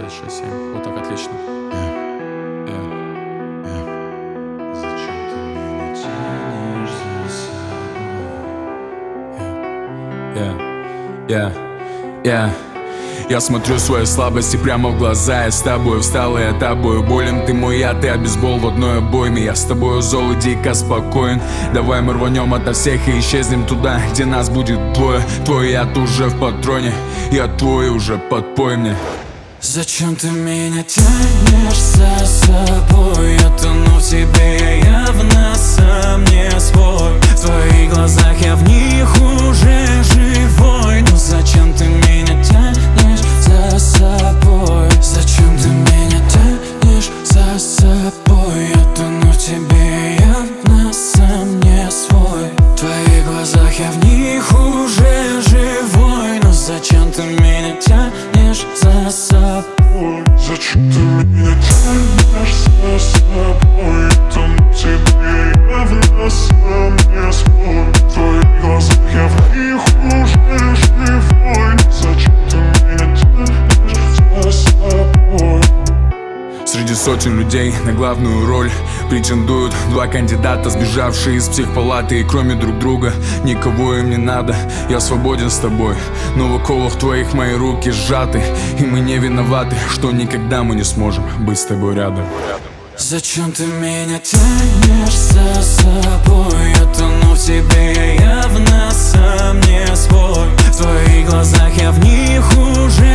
5, 6, 7. Вот так, отлично. Зачем ты меня тянешь за собой? Я смотрю свои слабости прямо в глаза. Я с тобой встал, и я тобою болен. Ты мой яд, я бейсбол в одной обойме. Я с тобою зол и дико спокоен. Давай мы рванем ото всех и исчезнем туда, где нас будет двое. Твой яд уже в патроне, я твой уже, подпой мне. Зачем ты меня тянешь за собой? Я тону в тебе, я явно сам не свой. В твоих глазах я в них уже живой. Но зачем ты меня тянешь за собой? Зачем ты меня тянешь за собой? Я тону в тебе, явно сам не свой. В твоих глазах я в них уже живой. Но зачем ты меня тянешь за собой? Зачем ты меня тянешь за собой? Там тебе явно сам не свой. В твоих глазах я в них уже живой. Зачем ты меня тянешь за собой? Среди сотен людей на главную роль претендуют два кандидата, сбежавшие из психпалаты. И кроме друг друга никого им не надо. Я свободен с тобой, но в оковах твоих мои руки сжаты. И мы не виноваты, что никогда мы не сможем быть с тобой рядом. Зачем ты меня тянешь за собой? Я тону в тебе, я явно сам не свой. В твоих глазах я в них уже